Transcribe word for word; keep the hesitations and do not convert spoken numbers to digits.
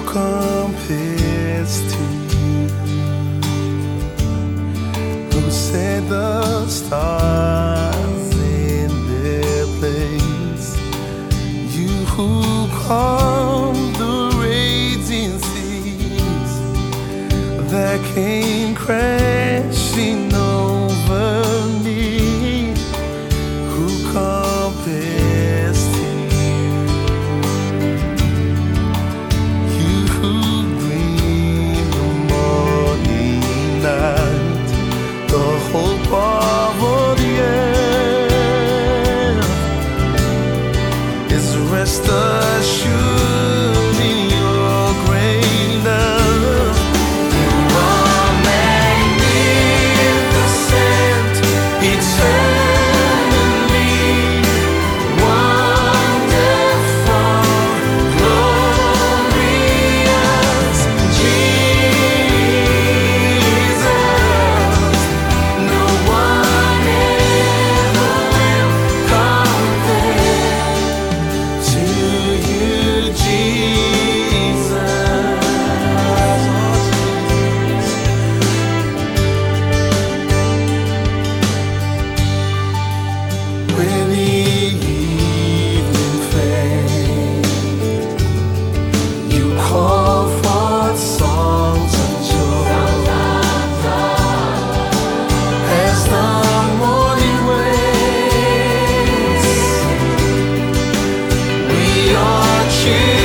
compares to you? Who set the stars in their place? You who calm the raging seas that came crashing over me. Who compares to you? You who gleam the morning light, the hope of all the earth is rest assured in your great love. You are magnificent, eternally wonderful, glorious Jesus. No one ever will compare to you, Jesus. When the evening fades, you call forth songs of joy. As the morning waves, we are children.